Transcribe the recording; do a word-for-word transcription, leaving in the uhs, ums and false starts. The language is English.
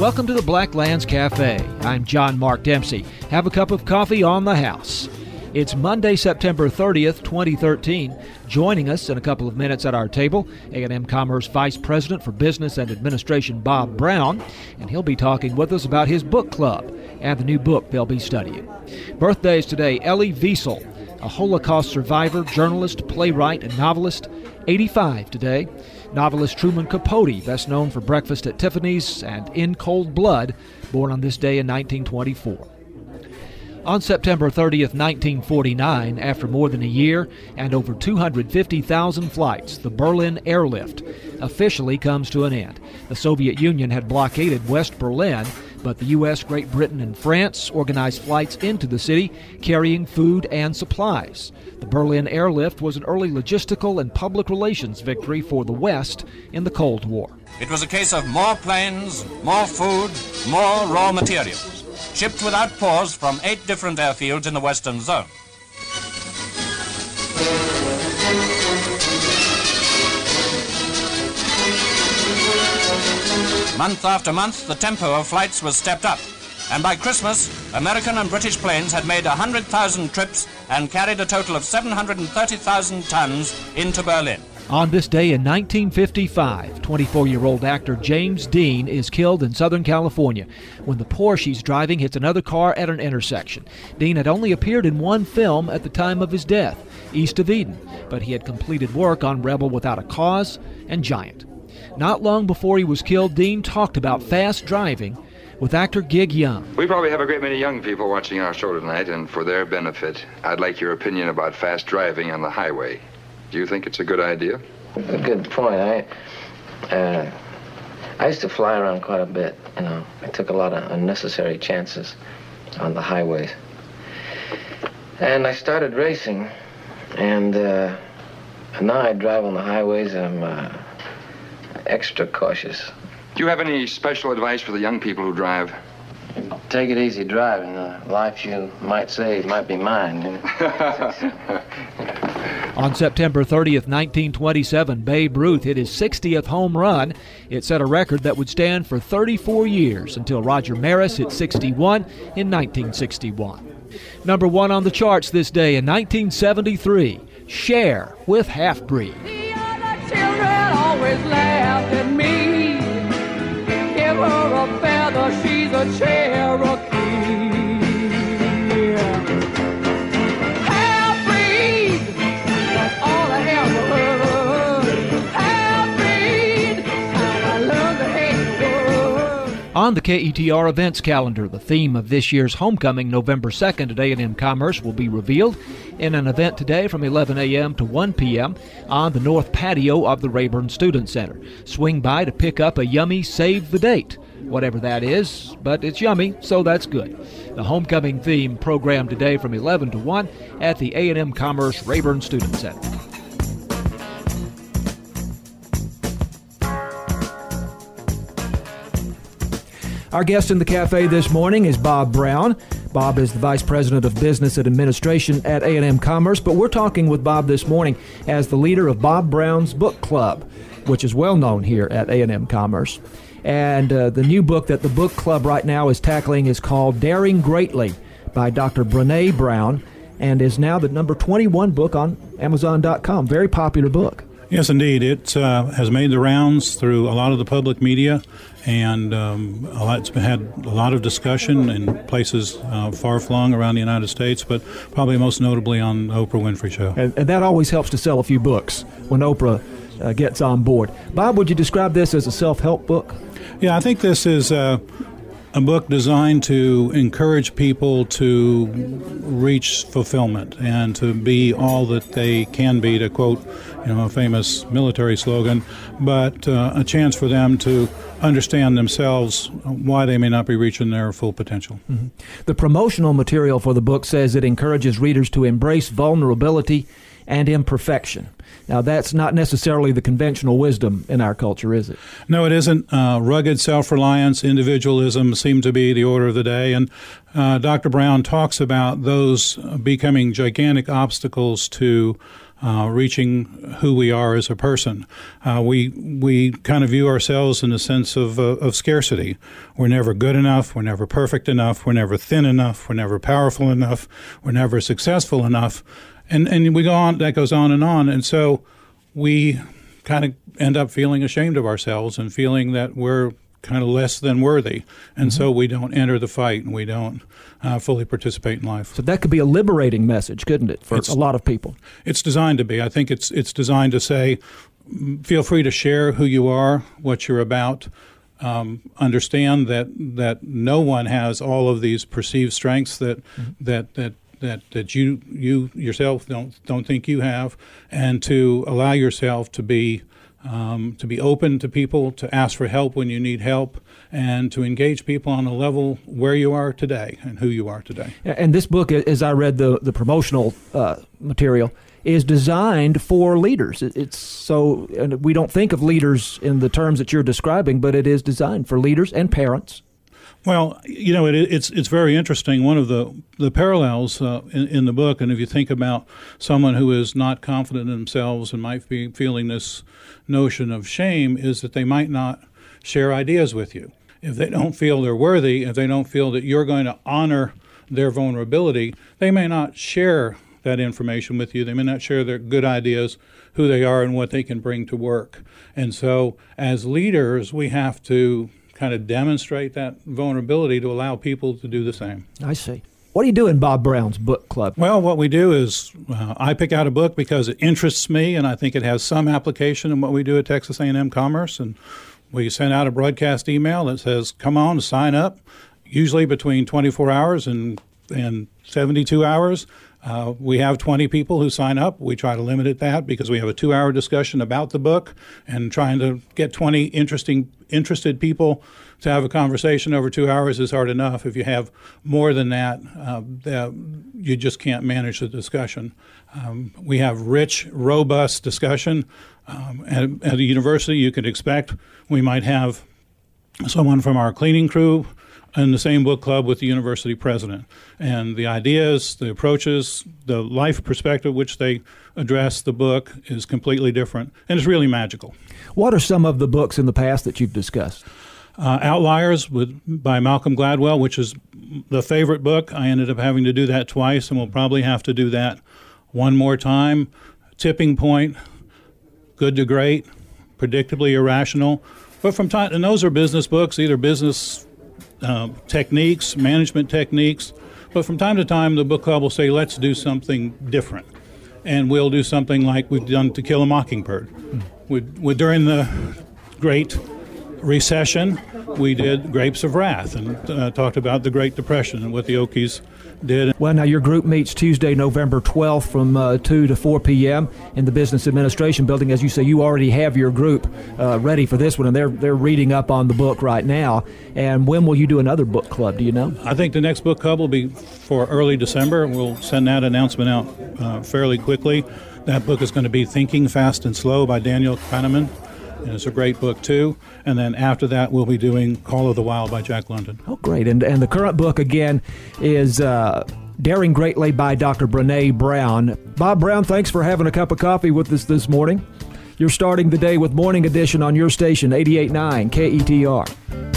Welcome to the Blacklands Cafe. I'm John Mark Dempsey. Have a cup of coffee on the house. It's Monday, September thirtieth, twenty thirteen. Joining us in a couple of minutes at our table, A and M Commerce Vice President for Business and Administration, Bob Brown, and he'll be talking with us about his book club and the new book they'll be studying. Birthdays today: Elie Wiesel, a Holocaust survivor, journalist, playwright, and novelist, eighty-five today. Novelist Truman Capote, best known for Breakfast at Tiffany's and In Cold Blood, born on this day in nineteen twenty-four. On September thirtieth, nineteen forty-nine, after more than a year and over two hundred fifty thousand flights, the Berlin airlift officially comes to an end. The Soviet Union had blockaded West Berlin, but the U S, Great Britain, and France organized flights into the city carrying food and supplies. The Berlin airlift was an early logistical and public relations victory for the West in the Cold War. It was a case of more planes, more food, more raw materials, shipped without pause from eight different airfields in the Western Zone. Month after month, the tempo of flights was stepped up, and by Christmas, American and British planes had made one hundred thousand trips and carried a total of seven hundred thirty thousand tons into Berlin. On this day in nineteen fifty-five, twenty-four-year-old actor James Dean is killed in Southern California when the Porsche he's driving hits another car at an intersection. Dean had only appeared in one film at the time of his death, East of Eden, but he had completed work on Rebel Without a Cause and Giant. Not long before he was killed, Dean talked about fast driving with actor Gig Young. We probably have a great many young people watching our show tonight, and for their benefit, I'd like your opinion about fast driving on the highway. Do you think it's a good idea? A good point. I, uh, I used to fly around quite a bit, you know. I took a lot of unnecessary chances on the highways. And I started racing, and, uh, and now I drive on the highways. I'm uh, extra cautious. Do you have any special advice for the young people who drive? Take it easy driving. The life you might save might be mine. You know? On September thirtieth, nineteen twenty-seven, Babe Ruth hit his sixtieth home run. It set a record that would stand for thirty-four years until Roger Maris hit sixty-one in nineteen sixty-one. Number one on the charts this day in nineteen seventy-three, Cher with Half Breed. The other children always laughed at me. Give her a feather, she's a Cherokee. Half breed, that's all I ever heard. Half breed, I love the hate word. On the K E T R events calendar, the theme of this year's homecoming, November second at A and M Commerce, will be revealed in an event today from eleven a.m. to one p.m. on the north patio of the Rayburn Student Center. Swing by to pick up a yummy Save the Date, whatever that is, but it's yummy, so that's good. The homecoming theme programmed today from eleven to one at the A and M Commerce Rayburn Student Center. Our guest in the cafe this morning is Bob Brown. Bob is the Vice President of Business and Administration at A and M Commerce, but we're talking with Bob this morning as the leader of Bob Brown's Book Club, which is well known here at A and M Commerce. And uh, the new book that the book club right now is tackling is called Daring Greatly by Doctor Brené Brown, and is now the number twenty-one book on Amazon dot com. Very popular book. Yes, indeed. It uh, has made the rounds through a lot of the public media, and um, a lot, it's had a lot of discussion in places uh, far-flung around the United States, but probably most notably on the Oprah Winfrey Show. And, and that always helps to sell a few books when Oprah uh, gets on board. Bob, would you describe this as a self-help book? Yeah, I think this is uh, a book designed to encourage people to reach fulfillment and to be all that they can be, to quote, you know, a famous military slogan, but uh, a chance for them to understand themselves why they may not be reaching their full potential. Mm-hmm. The promotional material for the book says it encourages readers to embrace vulnerability and imperfection. Now, that's not necessarily the conventional wisdom in our culture, is it? No, it isn't. Uh, rugged self-reliance, individualism seem to be the order of the day, and uh, Doctor Brown talks about those becoming gigantic obstacles to uh, reaching who we are as a person. Uh, we we kind of view ourselves in a sense of uh, of scarcity. We're never good enough. We're never perfect enough. We're never thin enough. We're never powerful enough. We're never successful enough. And and we go on. That goes on and on. And so we kind of end up feeling ashamed of ourselves and feeling that we're kind of less than worthy, and mm-hmm. so we don't enter the fight and we don't uh, fully participate in life. So that could be a liberating message, couldn't it, for it's, a lot of people? It's designed to be. I think it's it's designed to say, feel free to share who you are, what you're about. Um, understand that that no one has all of these perceived strengths that mm-hmm. that that. That, that you you yourself don't don't think you have, and to allow yourself to be um, to be open to people, to ask for help when you need help, and to engage people on a level where you are today and who you are today. And this book, as I read the the promotional uh, material, is designed for leaders. It's so, and we don't think of leaders in the terms that you're describing, but it is designed for leaders and parents. Well, you know, it, it's it's very interesting. One of the the parallels uh, in, in the book, and if you think about someone who is not confident in themselves and might be feeling this notion of shame, is that they might not share ideas with you. If they don't feel they're worthy, if they don't feel that you're going to honor their vulnerability, they may not share that information with you. They may not share their good ideas, who they are, and what they can bring to work. And so as leaders, we have to kind of demonstrate that vulnerability to allow people to do the same. I see. What do you do in Bob Brown's book club? Well, what we do is uh, I pick out a book because it interests me, and I think it has some application in what we do at Texas A and M Commerce. And we send out a broadcast email that says, come on, sign up, usually between twenty-four hours and, and seventy-two hours. Uh, we have twenty people who sign up. We try to limit it that because we have a two-hour discussion about the book, and trying to get twenty interesting, interested people to have a conversation over two hours is hard enough. If you have more than that, uh, that you just can't manage the discussion. Um, we have rich, robust discussion. Um, at, at a university, you could expect we might have someone from our cleaning crew in the same book club with the university president. And the ideas, the approaches, the life perspective which they address the book is completely different, and it's really magical. What are some of the books in the past that you've discussed? Uh, Outliers with, by Malcolm Gladwell, which is the favorite book. I ended up having to do that twice, and we'll probably have to do that one more time. Tipping Point, Good to Great, Predictably Irrational. But from time, and those are business books, either business Uh, techniques, management techniques. But from time to time, the book club will say, let's do something different. And we'll do something like we've done To Kill a Mockingbird. Mm. We, we, during the Great Recession, we did Grapes of Wrath and uh, talked about the Great Depression and what the Okies did. Well, now your group meets Tuesday, November twelfth from uh, two to four p.m. in the Business Administration Building. As you say, you already have your group uh, ready for this one, and they're they're reading up on the book right now. And when will you do another book club? Do you know? I think the next book club will be for early December. We'll send that announcement out uh, fairly quickly. That book is going to be Thinking Fast and Slow by Daniel Kahneman. And it's a great book, too. And then after that, we'll be doing Call of the Wild by Jack London. Oh, great. And and the current book, again, is uh, Daring Greatly by Doctor Brene Brown. Bob Brown, thanks for having a cup of coffee with us this morning. You're starting the day with Morning Edition on your station, eighty-eight point nine K E T R.